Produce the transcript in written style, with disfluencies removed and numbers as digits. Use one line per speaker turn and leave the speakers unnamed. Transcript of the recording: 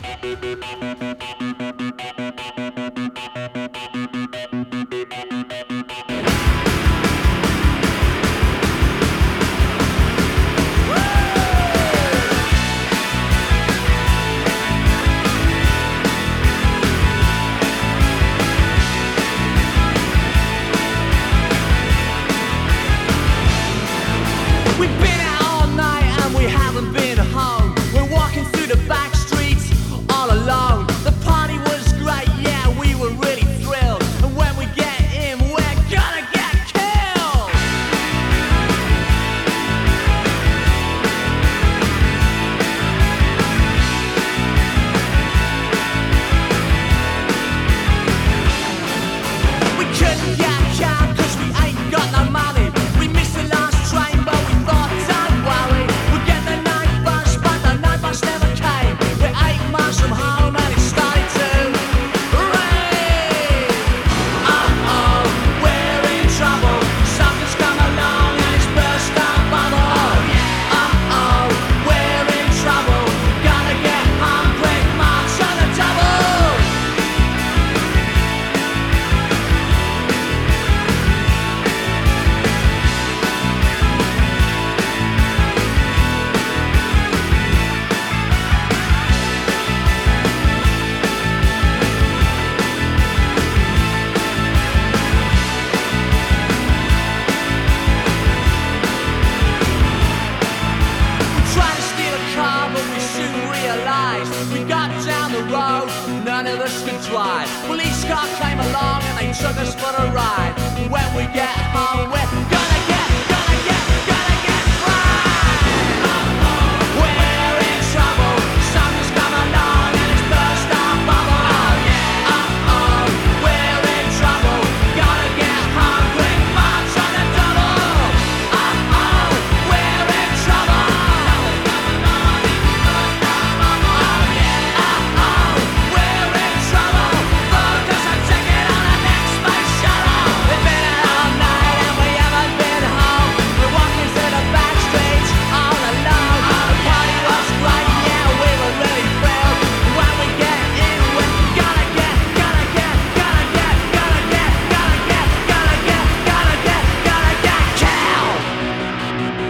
We've been out all night and we haven't been home. We're walking through the back streets all alone. The party was great, yeah, we were really thrilled. And when we get in, we're gonna get killed. We couldn't get a cab 'cause we ain't got no money. We missed the last train, but we thought, don't worry, we'll get the night bus, but the night bus never came. We're 8 miles from home and it started to rain. Uh-oh, we're in trouble. Something's come along and it's burst our bubble. Uh-oh, we're in trouble. Gotta get home quick, march on the double. We tried to steal a car, but we soon realized we got down the road, none of us could drive. Police car came along and they took us for a ride. When we get home, we're gonna get fried. We're in trouble. Something's come along and it's burst our bubble. Uh-oh, we're in trouble. Gotta get home quick, march on the double. Uh-oh, we're in trouble. Uh-oh, we're in trouble. Book us a ticket on the next space shuttle. We've been out all night and we haven't been home. We're walking through the back streets all alone. The party was great, yeah, we were really thrilled. When we get in, we're gonna get killed.